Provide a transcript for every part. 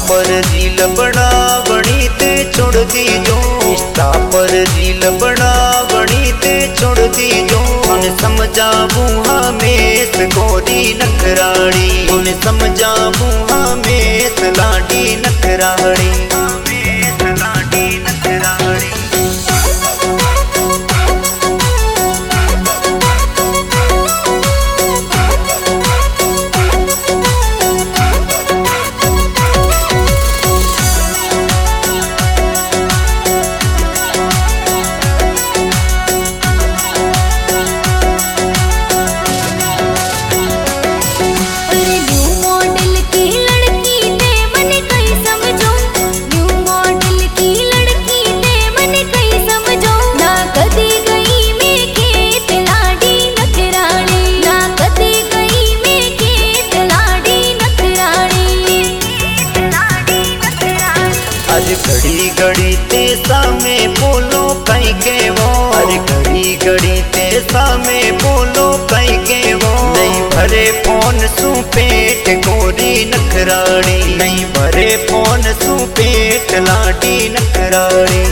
पर रील बना बनी ते छोड़ दी जो, इंस्टा पर रील बना बनी ते छोड़ दी जो। उन्हें समझाऊं हमें गोरी नखराड़ी, उन्हें समझाऊं हमें लाडी नखराड़ी। घड़ी घड़ी ते सामे बोलो कहीं के वो, अरे घड़ी घड़ी ते सामे बोलो कहीं के वो। नहीं भरे फोन सु पेट गोरी नखराड़ी, नहीं भरे फोन सु पेट लाडी नखराड़ी।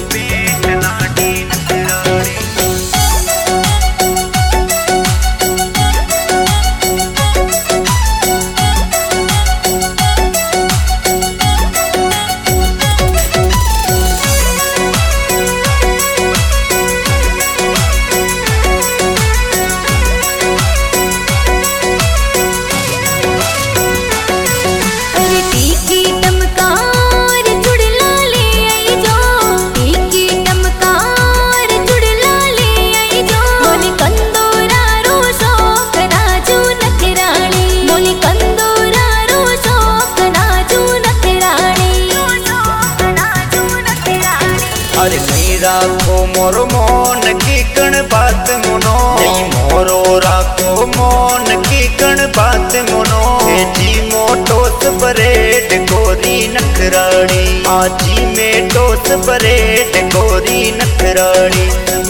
अरे नहीं राखो मोर मोन की कण बात मनो, नहीं मोरो राखो मोन की कण बात मनो। जी मोटोस बरेड गोरी नखराड़ी, आजी में टोस बरेड गोरी नखराड़ी।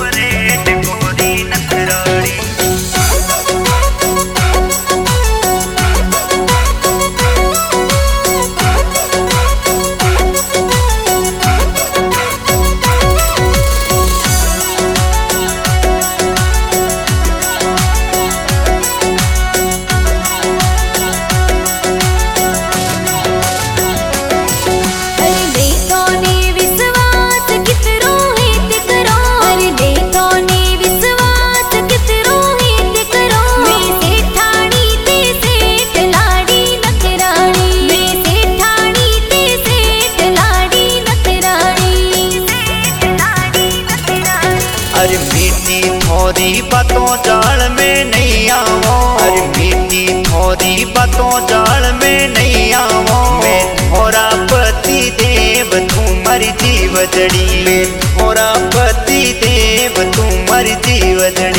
अरे मीठी थोड़ी बातों जाल में नहीं आवो, अरे मीठी थोड़ी बातों जाल में नहीं आवो। मैं थोड़ा पति देव तुम्हारी जीव जड़ी, मैं थोड़ा पति देव तुम्हारी जीव जड़ी।